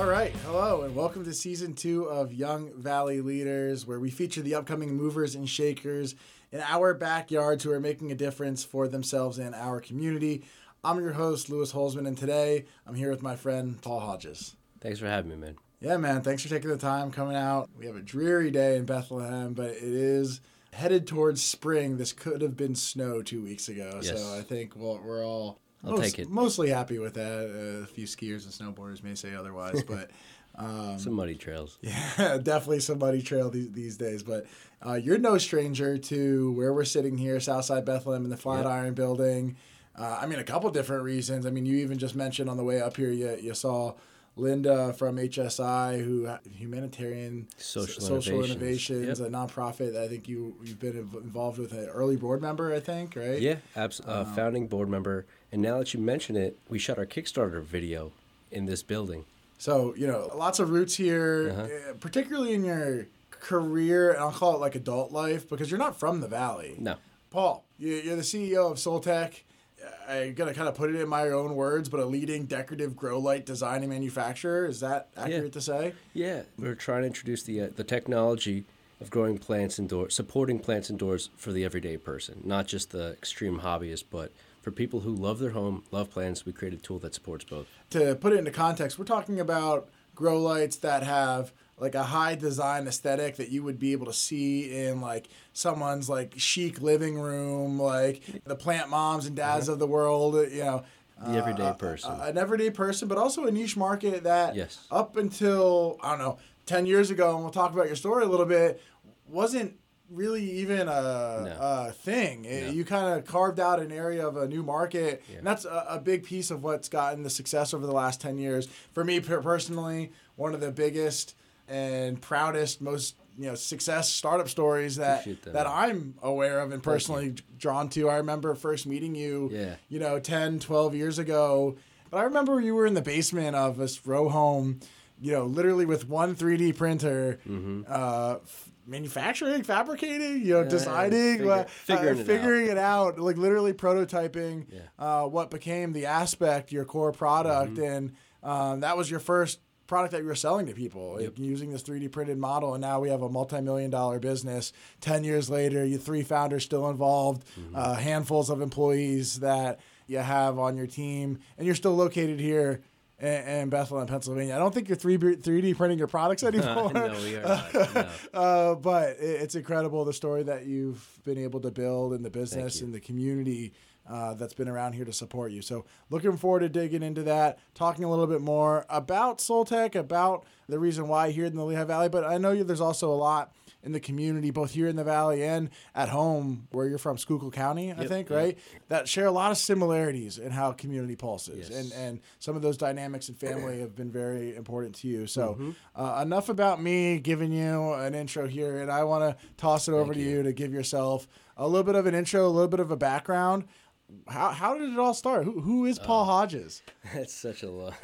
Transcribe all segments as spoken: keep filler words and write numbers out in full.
right. Hello, and welcome to season two of Young Valley Leaders, where we feature the upcoming movers and shakers in our backyards who are making a difference for themselves and our community. I'm your host, Lewis Holzman, and today I'm here with my friend, Paul Hodges. Thanks for having me, man. Yeah, man. Thanks for taking the time coming out. We have a dreary day in Bethlehem, but it is headed towards spring. This could have been snow two weeks ago, yes. so I think we'll, we're all I'll most, take it. mostly happy with that. Uh, a few skiers and snowboarders may say otherwise, but um, some muddy trails. Yeah, definitely some muddy trail these, these days. But uh, you're no stranger to where we're sitting here, Southside Bethlehem in the Flatiron yep. Building. Uh, I mean, a couple different reasons. I mean, you even just mentioned on the way up here, you, you saw Linda from H S I, who humanitarian social, social innovations, innovations yep. a nonprofit that I think you you've been involved with, an early board member, I think, right? Yeah, absolutely. Uh, um, founding board member. And now that you mention it, we shot our Kickstarter video in this building. So you know, lots of roots here, uh-huh. particularly in your career, and I'll call it like adult life, because you're not from the Valley. No, Paul, you're the C E O of Soltech. I'm going to kind of put it in my own words, but a leading decorative grow light design and manufacturer. Is that accurate yeah. to say? Yeah. We're trying to introduce the uh, the technology of growing plants indoors, supporting plants indoors for the everyday person, not just the extreme hobbyist, but for people who love their home, love plants. We created a tool that supports both. To put it into context, we're talking about grow lights that have like a high design aesthetic that you would be able to see in like someone's like chic living room, like the plant moms and dads uh-huh. of the world, you know. The everyday uh, person. Uh, an everyday person, but also a niche market that yes. up until, I don't know, ten years ago, and we'll talk about your story a little bit, wasn't really even a, no. a thing. It, no. You kind of carved out an area of a new market, yeah. and that's a, a big piece of what's gotten the success over the last ten years. For me personally, one of the biggest and proudest, most you know success startup stories that that, that I'm aware of and personally drawn to. I remember first meeting you, yeah. you know, ten, twelve years ago. But I remember you were in the basement of this row home, you know, literally with one three D printer, mm-hmm. uh, f- manufacturing, fabricating, you know, yeah, designing, figure, uh, figuring, uh, it, figuring out. it out, like literally prototyping yeah. uh, what became the Aspect, your core product. Mm-hmm. And um, that was your first product that you were selling to people, yep. like, using this three D printed model, and now we have a multi-million dollar business. Ten years later, you three founders still involved, mm-hmm. uh, handfuls of employees that you have on your team, and you're still located here in, in Bethlehem, Pennsylvania. I don't think you're three D printing your products anymore. no, we are not. No. uh, but it, it's incredible the story that you've been able to build in the business and the community Uh, that's been around here to support you. So looking forward to digging into that, talking a little bit more about Soltech, about the reason why here in the Lehigh Valley. But I know you, there's also a lot in the community, both here in the Valley and at home, where you're from, Schuylkill County, I yep, think, yep. right? That share a lot of similarities in how community pulses. Yes. And, and some of those dynamics and family have been very important to you. So mm-hmm. uh, enough about me giving you an intro here, and I want to toss it over Thank to you. you to give yourself a little bit of an intro, a little bit of a background. How how did it all start? Who who is Paul uh, Hodges? That's such a long,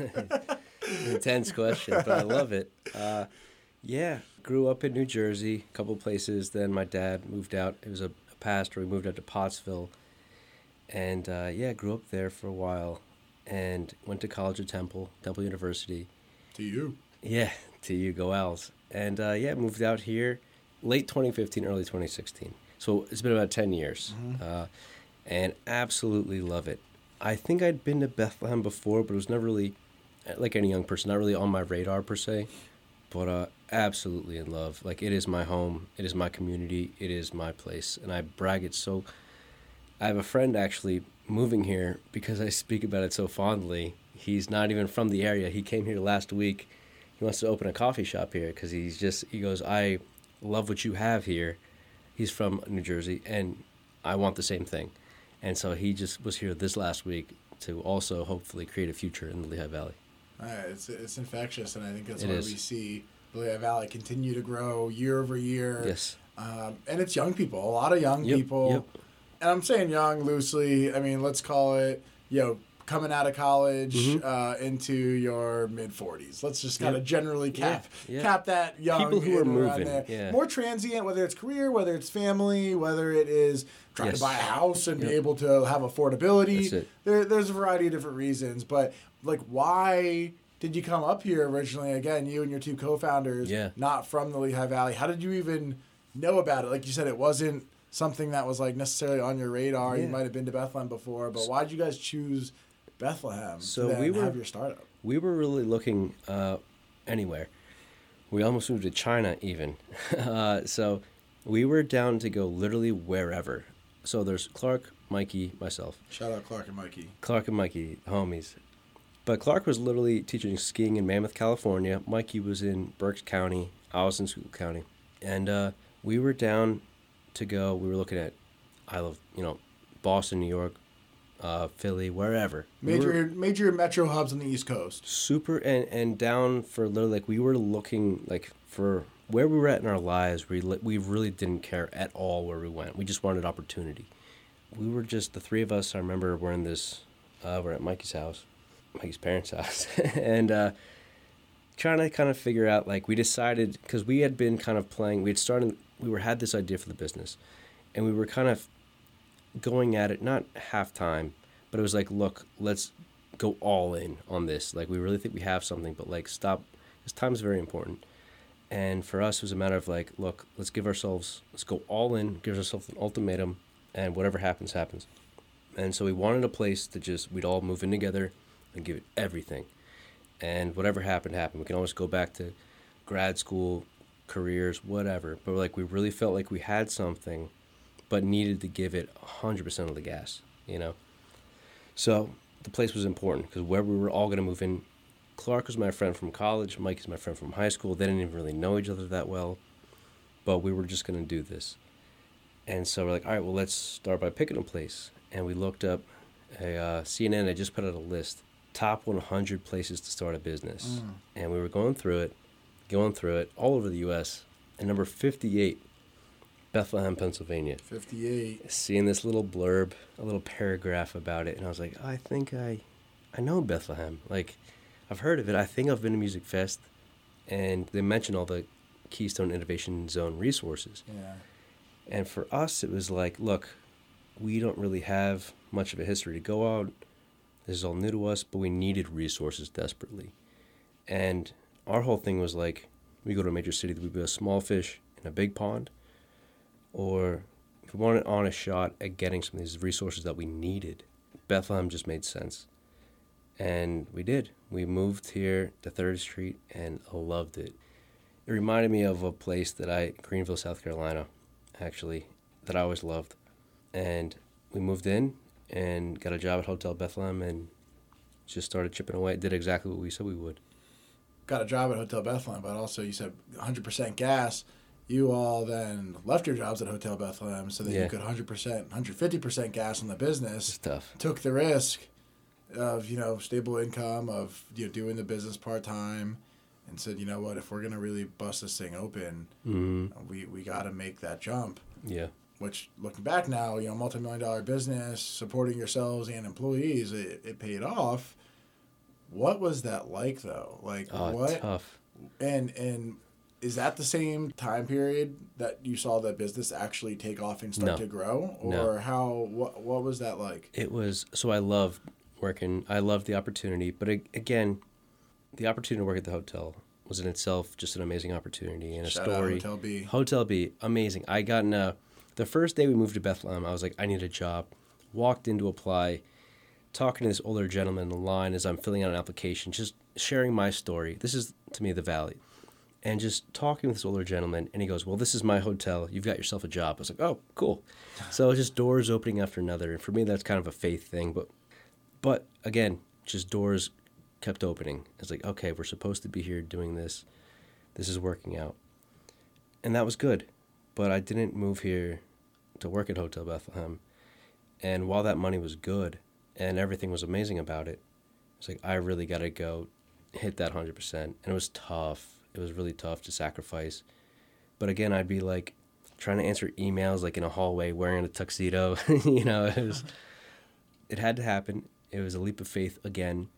intense question, but I love it. Uh, yeah, grew up in New Jersey, a couple places. Then my dad moved out. He was a, a pastor. We moved out to Pottsville, and uh, yeah, grew up there for a while, and went to college at Temple, Temple University. To you? Yeah, to you, go Owls. And uh, yeah, moved out here late twenty fifteen, early twenty sixteen. So it's been about ten years. Mm-hmm. Uh, And absolutely love it. I think I'd been to Bethlehem before, but it was never really, like any young person, not really on my radar per se. But uh, absolutely in love. Like, it is my home. It is my community. It is my place. And I brag it so. I have a friend actually moving here because I speak about it so fondly. He's not even from the area. He came here last week. He wants to open a coffee shop here because he's just, he goes, I love what you have here. He's from New Jersey, and I want the same thing. And so he just was here this last week to also hopefully create a future in the Lehigh Valley. All right, it's it's infectious, and I think that's it why is. we see the Lehigh Valley continue to grow year over year. Yes. Um, and it's young people, a lot of young yep, people. Yep. And I'm saying young loosely. I mean, let's call it, you know, coming out of college mm-hmm. uh, into your mid forties. Let's just kind of yep. generally cap yeah, yeah. cap that young people who are moving. There. Yeah. More transient, whether it's career, whether it's family, whether it is trying yes. to buy a house and yep. be able to have affordability. That's it. There, there's a variety of different reasons, but like, why did you come up here originally? Again, you and your two co-founders, yeah. not from the Lehigh Valley. How did you even know about it? Like you said, it wasn't something that was like necessarily on your radar. Yeah. You might have been to Bethlehem before, but why did you guys choose Bethlehem so to then we were, have your startup? We were really looking uh, anywhere. We almost moved to China even. uh, so we were down to go literally wherever. So there's Clark, Mikey, myself. Shout out Clark and Mikey. Clark and Mikey, homies. But Clark was literally teaching skiing in Mammoth, California. Mikey was in Berks County. I was in Schuylkill County. And uh, we were down to go. We were looking at, I love, you know, Boston, New York, uh, Philly, wherever. Major we major metro hubs on the East Coast. Super, and, and down for literally, like, we were looking, like, for where we were at in our lives. We, we really didn't care at all where we went. We just wanted opportunity. We were just, the three of us, I remember we're in this, uh, we're at Mikey's house, Mikey's parents' house, and uh, trying to kind of figure out, like, we decided, because we had been kind of playing, we had started, we were had this idea for the business, and we were kind of going at it, not half-time, but it was like, look, let's go all in on this. Like, we really think we have something, but, like, stop, because time is very important. And for us, it was a matter of, like, look, let's give ourselves, let's go all in, give ourselves an ultimatum, and whatever happens, happens. And so we wanted a place to just, we'd all move in together and give it everything. And whatever happened, happened. We can always go back to grad school, careers, whatever. But, like, we really felt like we had something, but needed to give it one hundred percent of the gas, you know? So the place was important because where we were all going to move in, Clark was my friend from college, Mike is my friend from high school. They didn't even really know each other that well, but we were just going to do this. And so we're like, all right, well, let's start by picking a place. And we looked up, a uh, C N N, I just put out a list, top one hundred places to start a business. Mm. And we were going through it, going through it all over the U S And number fifty-eight, Bethlehem, Pennsylvania. fifty-eight. Seeing this little blurb, a little paragraph about it, and I was like, oh, I think I, I know Bethlehem. Like, I've heard of it. I think I've been to Music Fest, and they mentioned all the Keystone Innovation Zone resources. Yeah. And for us, it was like, look, we don't really have much of a history to go out. This is all new to us, but we needed resources desperately. And our whole thing was like, we go to a major city, that we'd be a small fish in a big pond, or if we wanted on a shot at getting some of these resources that we needed, Bethlehem just made sense. And we did. We moved here to third Street and loved it. It reminded me of a place that I, Greenville, South Carolina, actually, that I always loved. And we moved in and got a job at Hotel Bethlehem and just started chipping away. Did exactly what we said we would. Got a job at Hotel Bethlehem, but also you said one hundred percent gas. You all then left your jobs at Hotel Bethlehem so that yeah. you could one hundred percent, one hundred fifty percent gas on the business. It's tough. Took the risk of, you know, stable income, of, you know, doing the business part-time, and said, you know what, if we're going to really bust this thing open, mm-hmm. we, we got to make that jump. Yeah. Which, looking back now, you know, multi-million dollar business, supporting yourselves and employees, it, it paid off. What was that like, though? Like, oh, what? Tough. And and is that the same time period that you saw that business actually take off and start no. to grow, or no. how? What what was that like? It was so I loved working. I loved the opportunity, but it, again, the opportunity to work at the hotel was in itself just an amazing opportunity and a Shout story. Out Hotel B. Hotel B, amazing. I got in a, the first day we moved to Bethlehem, I was like, I need a job. Walked in to apply. Talking to this older gentleman in the line as I'm filling out an application, just sharing my story. This is, to me, the Valley. And just talking with this older gentleman, and he goes, well, this is my hotel. You've got yourself a job. I was like, oh, cool. So just doors opening after another. And for me, that's kind of a faith thing. But, but again, just doors kept opening. It's like, okay, we're supposed to be here doing this. This is working out. And that was good. But I didn't move here to work at Hotel Bethlehem. And while that money was good, and everything was amazing about it, it's like, I really got to go hit that one hundred percent. And it was tough. It was really tough to sacrifice. But again, I'd be like trying to answer emails like in a hallway wearing a tuxedo. you know, it was, it had to happen. It was a leap of faith again.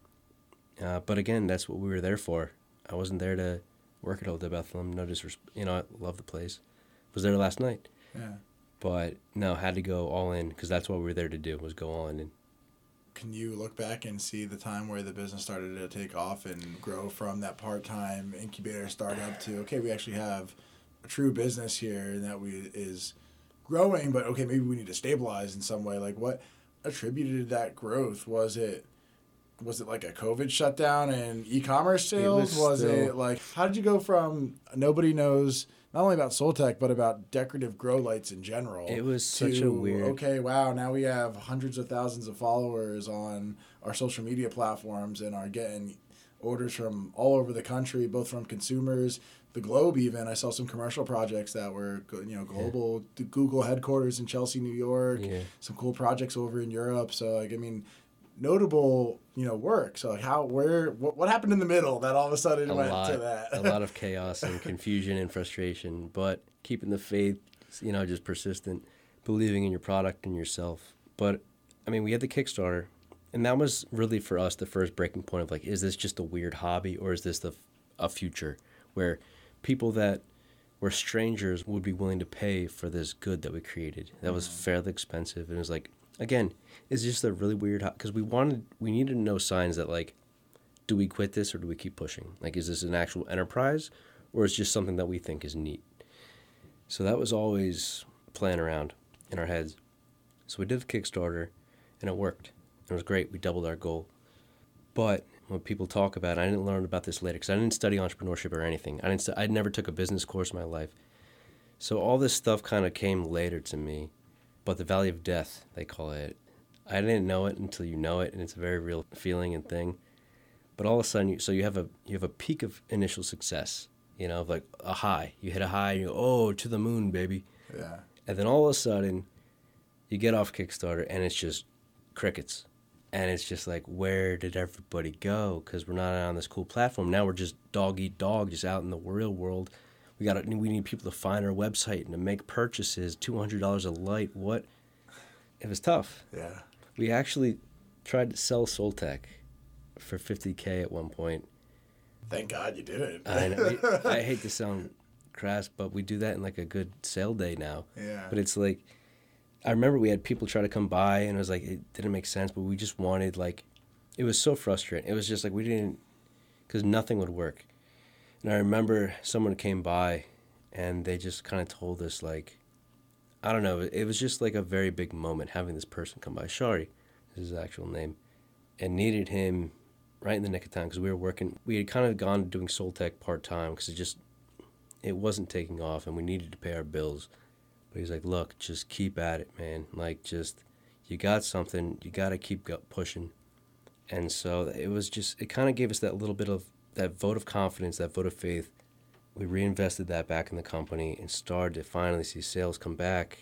Uh, but again, that's what we were there for. I wasn't there to work at Hotel Bethlehem. No disrespect. You know, I love the place. Was there last night. Yeah. But no, had to go all in because that's what we were there to do, was go all in. And can you look back and see the time where the business started to take off and grow from that part-time incubator startup to, okay, we actually have a true business here and that we is growing, but okay, maybe we need to stabilize in some way. Like, what attributed that growth? Was it was it like a COVID shutdown and e-commerce sales? It was was still... it like, how did you go from nobody knows not only about Soltech, but about decorative grow lights in general? It was to, such a weird... okay, wow, now we have hundreds of thousands of followers on our social media platforms and are getting orders from all over the country, both from consumers, the globe even. I saw some commercial projects that were, you know, global, yeah. Google headquarters in Chelsea, New York, yeah. some cool projects over in Europe. So, like, I mean... notable, you know, work. So like how, where, what, what happened in the middle that all of a sudden a went lot, to that? A lot of chaos and confusion and frustration, but keeping the faith, you know, just persistent, believing in your product and yourself. But I mean, we had the Kickstarter, and that was really for us the first breaking point of like, is this just a weird hobby or is this the a future where people that were strangers would be willing to pay for this good that we created? That was mm. fairly expensive, and it was like, again, it's just a really weird, because we wanted, we needed to know signs that, like, do we quit this or do we keep pushing? Like, is this an actual enterprise or is it just something that we think is neat? So that was always playing around in our heads. So we did the Kickstarter, and it worked. It was great. We doubled our goal. But when people talk about it, I didn't learn about this later because I didn't study entrepreneurship or anything. I didn't. St- I never took a business course in my life. So all this stuff kind of came later to me. But the valley of death, they call it. I didn't know it until you know it, and it's a very real feeling and thing. But all of a sudden, you, so you have a you have a peak of initial success, you know, of like a high. You hit a high, and you go, oh, to the moon, baby. Yeah. And then all of a sudden, you get off Kickstarter, and it's just crickets. And it's just like, where did everybody go? Because we're not on this cool platform. Now we're just dog eat dog, just out in the real world. We got we need people to find our website and to make purchases. two hundred dollars a light. What? It was tough. Yeah. We actually tried to sell Soltech for fifty K at one point. Thank God you did it. I know. We, I hate to sound crass, but we do that in like a good sale day now. Yeah. But it's like, I remember we had people try to come by, and it was like, it didn't make sense, but we just wanted, like, it was so frustrating. It was just like we didn't, because nothing would work. And I remember someone came by, and they just kind of told us, like, I don't know, it was just like a very big moment having this person come by. Shari is his actual name. And needed him right in the nick of time because we were working. We had kind of gone doing Soltech part-time because it just, it wasn't taking off and we needed to pay our bills. But he's like, look, just keep at it, man. Like, just, you got something, you got to keep pushing. And so it was just, it kind of gave us that little bit of, that vote of confidence, that vote of faith. We reinvested that back in the company and started to finally see sales come back.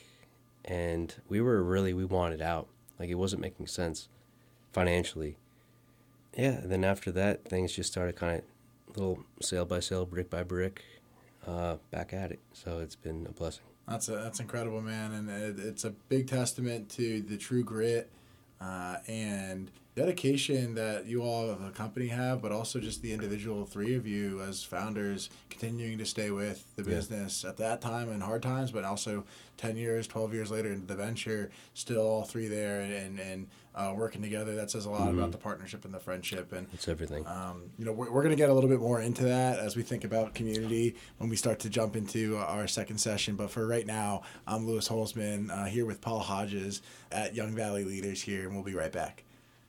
And we were really, we wanted out. Like, it wasn't making sense financially. Yeah, and then after that, things just started kind of little sale by sale, brick by brick, uh, back at it. So it's been a blessing. That's a, that's incredible, man. And it, it's a big testament to the true grit uh, and dedication that you all of the company have, but also just the individual three of you as founders continuing to stay with the business yeah. at that time in hard times, but also ten years, twelve years later into the venture, still all three there and, and uh, working together. That says a lot mm-hmm. about the partnership and the friendship. And it's everything. Um, you know, we're, we're going to get a little bit more into that as we think about community when we start to jump into our second session. But for right now, I'm Louis Holzman uh, here with Paul Hodges at Young Valley Leaders here, and we'll be right back.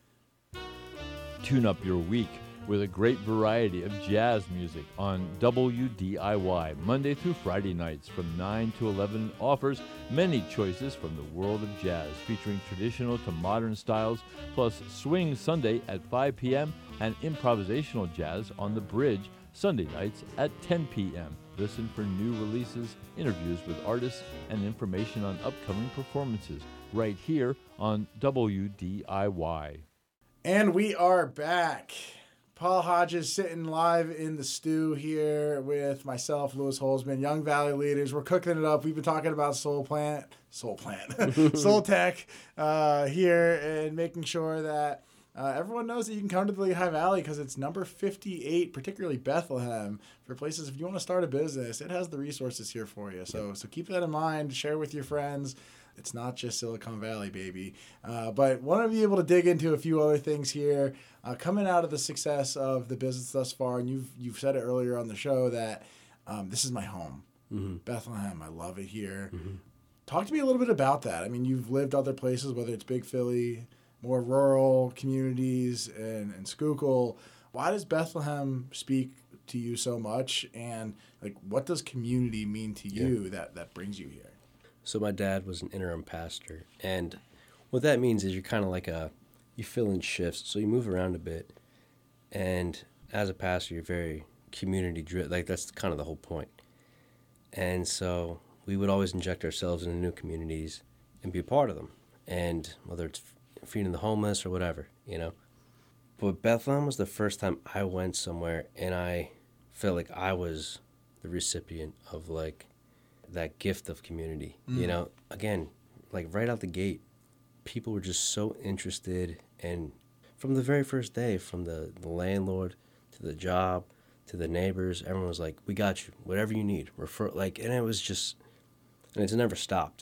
Tune up your week with a great variety of jazz music on W D I Y. Monday through Friday nights from nine to eleven offers many choices from the world of jazz, featuring traditional to modern styles, plus Swing Sunday at five p.m. and improvisational jazz on the Bridge Sunday nights at ten p.m. Listen for new releases, interviews with artists, and information on upcoming performances right here on W D I Y. And we are back. Paul Hodges sitting live in the stew here with myself, Louis Holzman, Young Valley Leaders. We're cooking it up. We've been talking about Soul Plant, Soul Plant, Soltech uh, here, and making sure that Uh, everyone knows that you can come to the Lehigh Valley because it's number fifty-eight, particularly Bethlehem, for places if you want to start a business. It has the resources here for you. So, so keep that in mind. Share with your friends. It's not just Silicon Valley, baby. Uh, but want to be able to dig into a few other things here. Uh, coming out of the success of the business thus far, and you've you've said it earlier on the show that um, this is my home. Mm-hmm. Bethlehem, I love it here. Mm-hmm. Talk to me a little bit about that. I mean, you've lived other places, whether it's Big Philly, more rural communities, and, and Schuylkill. Why does Bethlehem speak to you so much? And like, what does community mean to you yeah. that, that brings you here? So my dad was an interim pastor, and what that means is you're kind of like a, you fill in shifts, so you move around a bit, and as a pastor, you're very community driven. Like, that's kind of the whole point. And so we would always inject ourselves into new communities and be a part of them. And whether it's feeding the homeless or whatever, you know. But Bethlehem was the first time I went somewhere and I felt like I was the recipient of, like, that gift of community. Mm. You know, again, like right out the gate, people were just so interested. And from the very first day, from the, the landlord to the job to the neighbors, everyone was like, we got you, whatever you need. Refer, like, and it was just, and it's never stopped.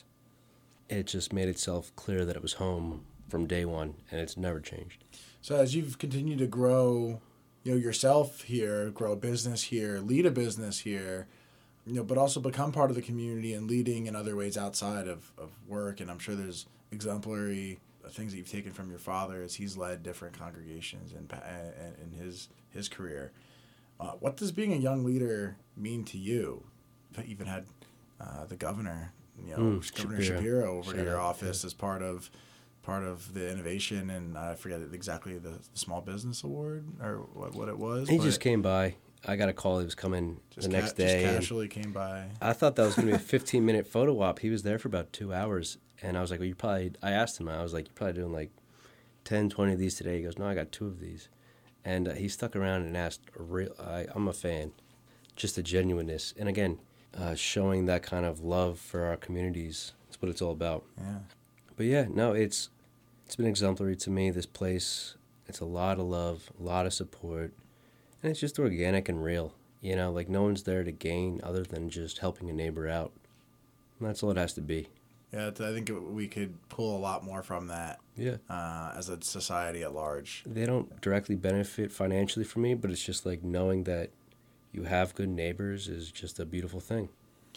It just made itself clear that it was home from day one, and it's never changed. So as you've continued to grow, you know, yourself here, grow a business here, lead a business here, you know, but also become part of the community and leading in other ways outside of, of work, and I'm sure there's exemplary things that you've taken from your father as he's led different congregations in, in his his career. Uh, what does being a young leader mean to you? You've even had uh, the governor, you know, mm, Governor Shapiro, Shapiro over to your office yeah. as part of part of the innovation, and I forget exactly the, the small business award or what, what it was. He just came by. I got a call. He was coming the next ca- day. Just casually came by. I thought that was going to be a fifteen minute photo op. He was there for about two hours, and I was like, "Well, you probably." I asked him. I was like, "You're probably doing like ten, twenty of these today." He goes, "No, I got two of these." And uh, he stuck around and asked, a real, I, I'm a fan, just the genuineness. And again, uh, showing that kind of love for our communities. That's what it's all about. Yeah. But yeah, no, it's it's been exemplary to me, this place. It's a lot of love, a lot of support. And it's just organic and real. You know, like no one's there to gain other than just helping a neighbor out. And that's all it has to be. Yeah, I think we could pull a lot more from that. Yeah. Uh, as a society at large. They don't directly benefit financially from me, but it's just like knowing that you have good neighbors is just a beautiful thing.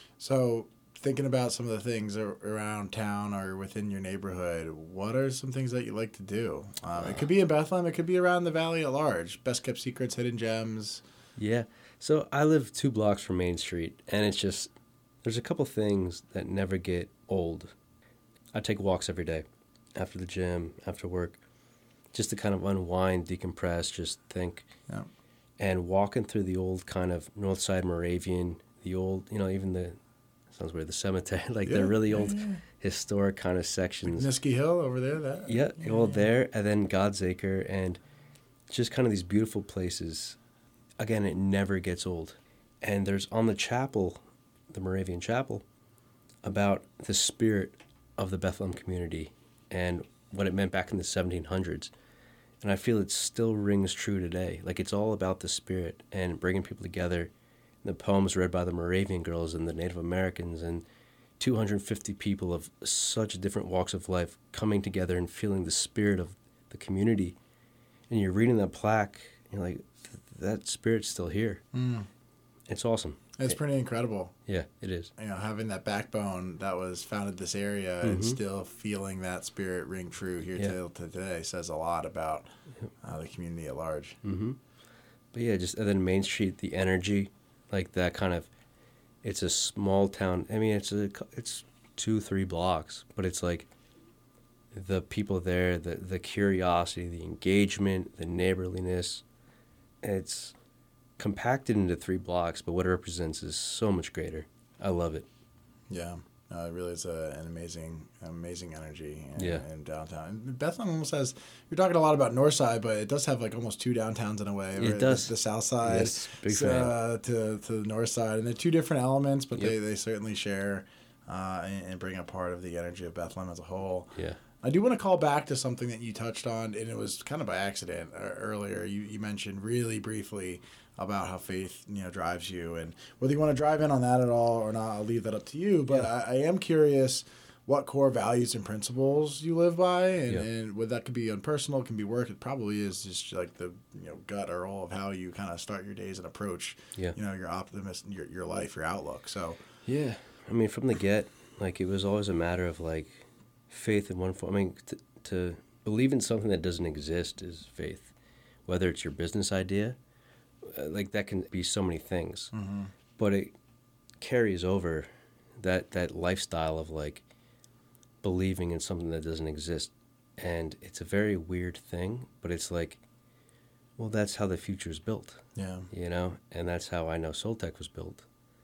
So, thinking about some of the things around town or within your neighborhood, what are some things that you like to do? Um, uh, it could be in Bethlehem. It could be around the valley at large. Best kept secrets, hidden gems. Yeah. So I live two blocks from Main Street, and it's just, there's a couple things that never get old. I take walks every day, after the gym, after work, just to kind of unwind, decompress, just think. Yeah. And walking through the old kind of North Side Moravian, the old, you know, even the, sounds weird, the cemetery, like yeah, the really old yeah, yeah. historic kind of sections. Like Niski Hill over there, that. Yeah, yeah well, yeah. there, and then God's Acre, and just kind of these beautiful places. Again, it never gets old. And there's on the chapel, the Moravian chapel, about the spirit of the Bethlehem community and what it meant back in the seventeen hundreds. And I feel it still rings true today. Like, it's all about the spirit and bringing people together. The poems read by the Moravian girls and the Native Americans and two hundred fifty people of such different walks of life coming together and feeling the spirit of the community. And you're reading that plaque, and you're like, that spirit's still here. Mm. It's awesome. It's pretty incredible. Yeah, it is. You know, having that backbone that was founded this area mm-hmm. and still feeling that spirit ring true here yeah. till today says a lot about uh, the community at large. Mm-hmm. But yeah, just and then Main Street, the energy, like that kind of, it's a small town. I mean, it's a it's two, three blocks, but it's like the people there, the the curiosity, the engagement, the neighborliness. It's compacted into three blocks, but what it represents is so much greater. I love it. Yeah, no, it really is a, an amazing, amazing energy in, yeah. in downtown. And Bethlehem almost has. You're talking a lot about North Side, but it does have like almost two downtowns in a way. It does. The, the South Side, yes, big fan. Uh, to to the North Side, and they're two different elements, but yep. they, they certainly share uh, and, and bring a part of the energy of Bethlehem as a whole. Yeah. I do want to call back to something that you touched on, and it was kind of by accident uh, earlier. You, you mentioned really briefly about how faith, you know, drives you, and whether you want to drive in on that at all or not, I'll leave that up to you. But yeah. I, I am curious what core values and principles you live by, and, yeah. and whether that could be unpersonal, can be work. It probably is just like the you know gut or all of how you kind of start your days and approach, yeah. you know, your optimist, your your life, your outlook. So yeah, I mean, from the get, like it was always a matter of like faith in one form. I mean, to, to believe in something that doesn't exist is faith. Whether it's your business idea, uh, like that can be so many things, mm-hmm. but it carries over that that lifestyle of like believing in something that doesn't exist. And it's a very weird thing, but it's like, well, that's how the future is built. Yeah. You know, and that's how I know Soltech was built.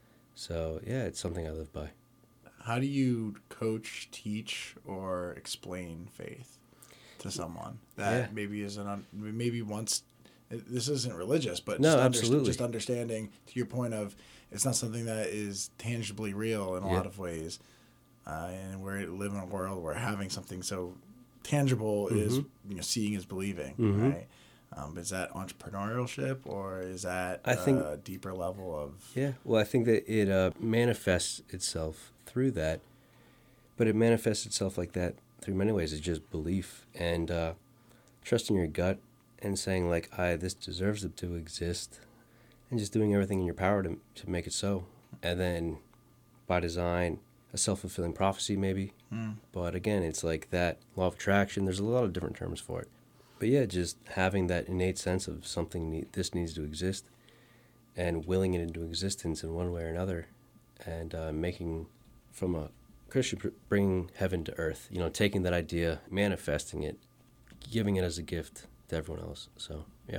So yeah, it's something I live by. How do you coach, teach, or explain faith to someone that yeah. maybe isn't on, maybe once, this isn't religious, but no, just, absolutely. Under, just understanding, to your point of, it's not something that is tangibly real in a yeah. lot of ways. Uh, and we live in a world where having something so tangible mm-hmm. is, you know, seeing is believing, mm-hmm. right? Um, is that entrepreneurship, or is that I think, a deeper level of... Yeah, well, I think that it uh, manifests itself through that, but it manifests itself like that through many ways. It's just belief and uh, trusting your gut and saying, like, I this deserves it to exist, and just doing everything in your power to to make it so. And then, by design, a self-fulfilling prophecy maybe. Mm. But again, it's like that law of attraction. There's a lot of different terms for it. But yeah, just having that innate sense of something, need, this needs to exist, and willing it into existence in one way or another, and uh, making, from a Christian, bringing heaven to earth, you know, taking that idea, manifesting it, giving it as a gift to everyone else. So, yeah.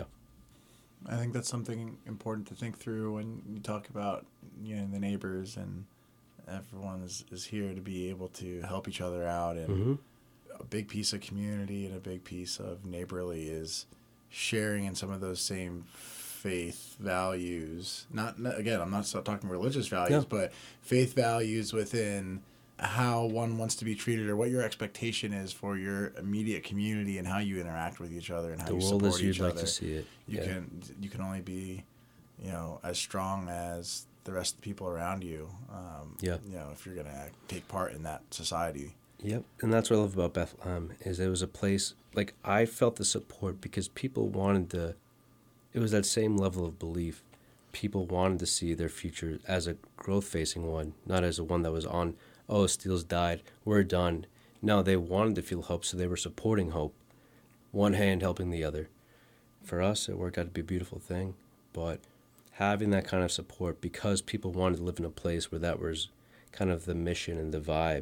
I think that's something important to think through when you talk about, you know, the neighbors, and everyone is, is here to be able to help each other out. And mm-hmm. a big piece of community and a big piece of neighborly is sharing in some of those same faith values. Not, again, I'm not talking religious values, no. but faith values within how one wants to be treated, or what your expectation is for your immediate community, and how you interact with each other and how the you world support as each you'd other. Like to see it. You yeah. can you can only be, you know, as strong as the rest of the people around you. Um, yeah. You know, if you're gonna take part in that society. Yep, and that's what I love about Bethlehem, is it was a place, like, I felt the support because people wanted to, it was that same level of belief. People wanted to see their future as a growth-facing one, not as a one that was on, oh, Steele's died, we're done. No, they wanted to feel hope, so they were supporting hope, one hand helping the other. For us, it worked out to be a beautiful thing, but having that kind of support, because people wanted to live in a place where that was kind of the mission and the vibe,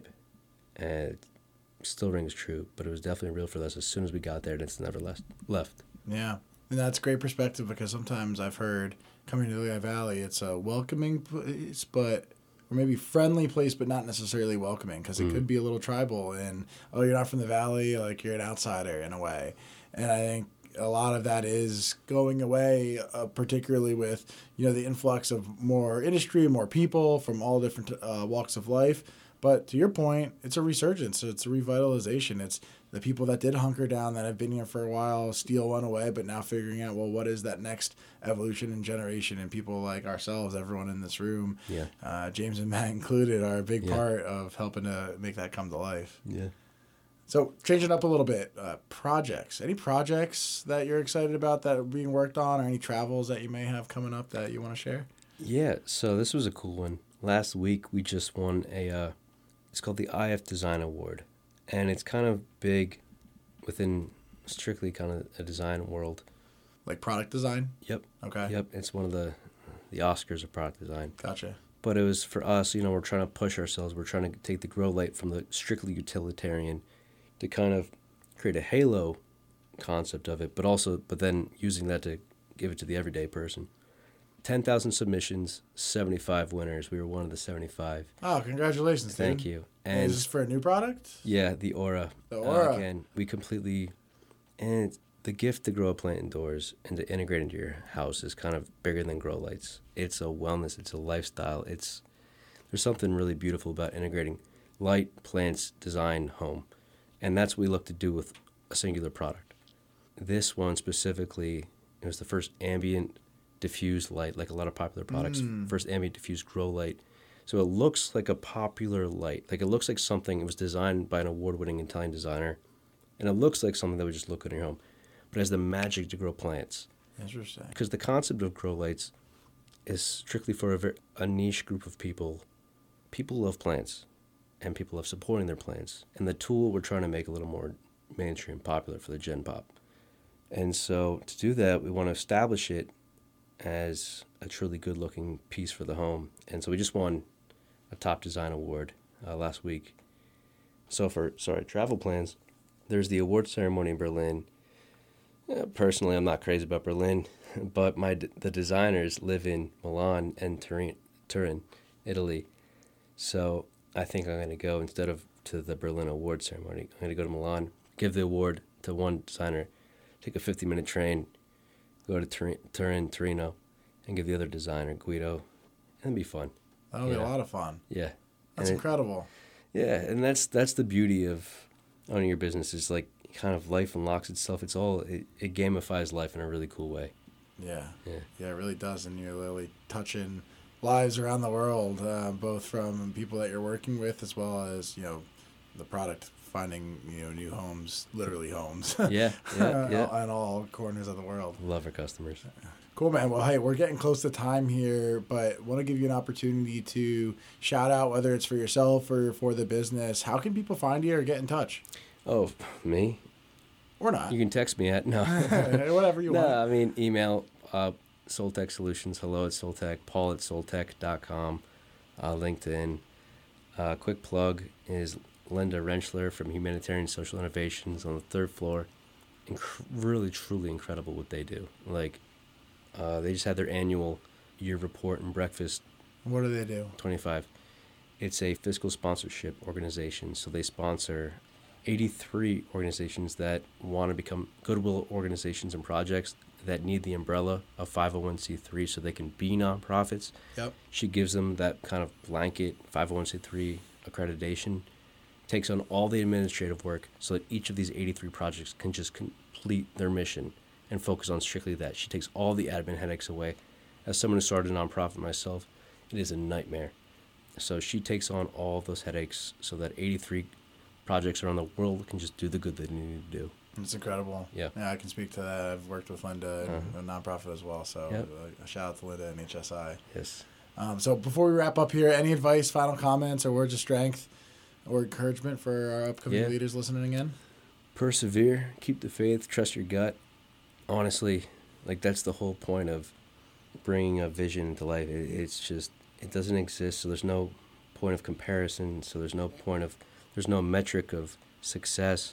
and it still rings true, but it was definitely real for us as soon as we got there, and it's never left. left. Yeah, and that's great perspective, because sometimes I've heard coming to the Lehigh Valley, it's a welcoming place, but or maybe friendly place, but not necessarily welcoming, because it mm. could be a little tribal, and, oh, you're not from the Valley, like, you're an outsider in a way. And I think a lot of that is going away, uh, particularly with, you know, the influx of more industry, more people from all different uh, walks of life. But to your point, it's a resurgence. It's a revitalization. It's the people that did hunker down, that have been here for a while, Steele went away, but now figuring out, well, what is that next evolution and generation? And people like ourselves, everyone in this room, yeah. uh, James and Matt included, are a big yeah. part of helping to make that come to life. Yeah. So change it up a little bit. Uh, projects. Any projects that you're excited about that are being worked on, or any travels that you may have coming up that you want to share? Yeah. So this was a cool one. Last week we just won a. Uh, it's called the I F Design Award, and it's kind of big within strictly kind of a design world. Like product design? Yep. Okay. Yep. It's one of the the Oscars of product design. Gotcha. But it was for us. You know, we're trying to push ourselves. We're trying to take the grow light from the strictly utilitarian to kind of create a halo concept of it, but also, but then using that to give it to the everyday person. ten thousand submissions, seventy-five winners. We were one of the seventy-five. Oh, congratulations, Thank dude. you. And, and is this for a new product? Yeah, the Aura. The Aura. Uh, again, we completely, and it's, the gift to grow a plant indoors and to integrate into your house is kind of bigger than grow lights. It's a wellness, it's a lifestyle. It's, there's something really beautiful about integrating light, plants, design, home. And that's what we look to do with a singular product. This one specifically, it was the first ambient diffused light, like a lot of popular products, mm. first ambient diffused grow light. So it looks like a popular light. Like it looks like something, it was designed by an award-winning Italian designer, and it looks like something that would just look good in your home. But it has the magic to grow plants. Interesting. Because the concept of grow lights is strictly for a, very, a niche group of people. People love plants, and people love supporting their plants. And the tool we're trying to make a little more mainstream, popular for the Gen Pop. And so to do that, we want to establish it as a truly good-looking piece for the home. And so we just won a top design award uh, last week. So for, sorry, travel plans, there's the award ceremony in Berlin. Uh, personally, I'm not crazy about Berlin, but my the designers live in Milan and Turin, Turin, Italy. So I think I'm going to go, instead of to the Berlin award ceremony, I'm going to go to Milan, give the award to one designer, take a fifty-minute train, go to Turin, Turin, Torino, and give the other designer, Guido. It'll be fun. That'll yeah. be a lot of fun. Yeah. That's and incredible. It, yeah, and that's that's the beauty of owning your business, is like kind of life unlocks itself. It's all, it, it gamifies life in a really cool way. Yeah. Yeah. Yeah, it really does. And you're literally touching lives around the world, uh, both from people that you're working with as well as, you know, the product finding, you know, new homes, literally homes. Yeah, yeah, yeah. On all corners of the world. Love our customers. Cool, man. Well, hey, we're getting close to time here, but want to give you an opportunity to shout out, whether it's for yourself or for the business. How can people find you or get in touch? Oh, me? Or not. You can text me at, no. Whatever you no, want. No, I mean, email, uh, Soltech Solutions, hello at Soltech, Paul at Soltech dot com, uh, LinkedIn. Uh, quick plug is Linda Rentschler from Humanitarian Social Innovations on the third floor. Inc- really, truly incredible what they do. Like, uh, they just had their annual year report and breakfast. What do they do? twenty-five. It's a fiscal sponsorship organization, so they sponsor eighty-three organizations that want to become goodwill organizations and projects that need the umbrella of five oh one c three so they can be nonprofits. Yep. She gives them that kind of blanket five oh one c three accreditation, takes on all the administrative work so that each of these eighty-three projects can just complete their mission and focus on strictly that. She takes all the admin headaches away. As someone who started a nonprofit myself, it is a nightmare. So she takes on all of those headaches so that eighty-three projects around the world can just do the good they need to do. It's incredible. Yeah. Yeah, I can speak to that. I've worked with Linda in uh-huh. a nonprofit as well, so yep. a shout out to Linda and H S I. Yes. Um, so before we wrap up here, any advice, final comments, or words of strength or encouragement for our upcoming yeah. leaders listening in? Persevere, keep the faith, trust your gut. Honestly, like that's the whole point of bringing a vision into life. It, it's just, it doesn't exist, so there's no point of comparison, so there's no point of, there's no metric of success,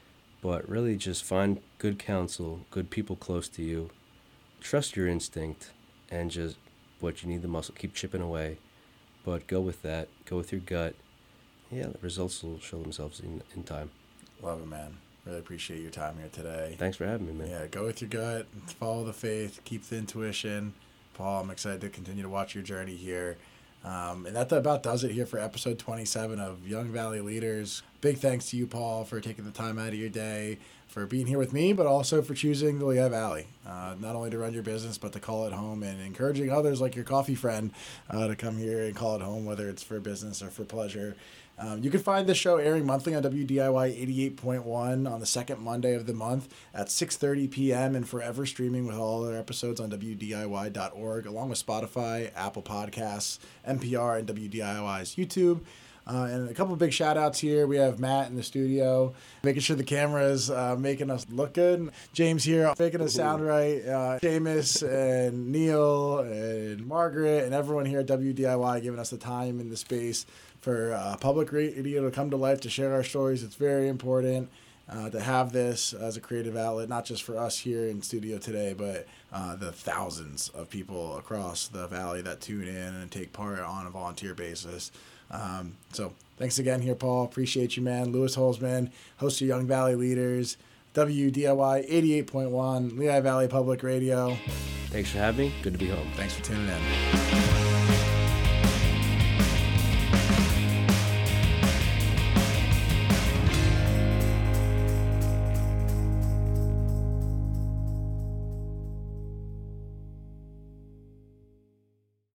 but really just find good counsel, good people close to you, trust your instinct, and just what you need the muscle, keep chipping away, but go with that, go with your gut. Yeah, the results will show themselves in, in time. Love it, man. Really appreciate your time here today. Thanks for having me, man. Yeah, go with your gut, follow the faith, keep the intuition. Paul, I'm excited to continue to watch your journey here. Um, and that about does it here for episode twenty-seven of Young Valley Leaders. Big thanks to you, Paul, for taking the time out of your day, for being here with me, but also for choosing the Lehigh Valley, uh, not only to run your business, but to call it home, and encouraging others like your coffee friend uh, to come here and call it home, whether it's for business or for pleasure. Um, you can find this show airing monthly on W D I Y eighty-eight point one on the second Monday of the month at six thirty p.m. and forever streaming with all other episodes on W D I Y dot org, along with Spotify, Apple Podcasts, N P R, and W D I Y's YouTube. Uh, and a couple of big shout outs here. We have Matt in the studio, making sure the camera is uh, making us look good. James here, making us sound right. Uh, Seamus and Neil and Margaret and everyone here at W D I Y giving us the time and the space for uh, public radio to come to life, to share our stories. It's very important uh, to have this as a creative outlet, not just for us here in studio today, but uh, the thousands of people across the valley that tune in and take part on a volunteer basis. Um, so thanks again here, Paul. Appreciate you, man. Lewis Holzman, host of Young Valley Leaders, W D I Y eighty-eight point one, Lehigh Valley Public Radio. Thanks for having me. Good to be home. Thanks for tuning in.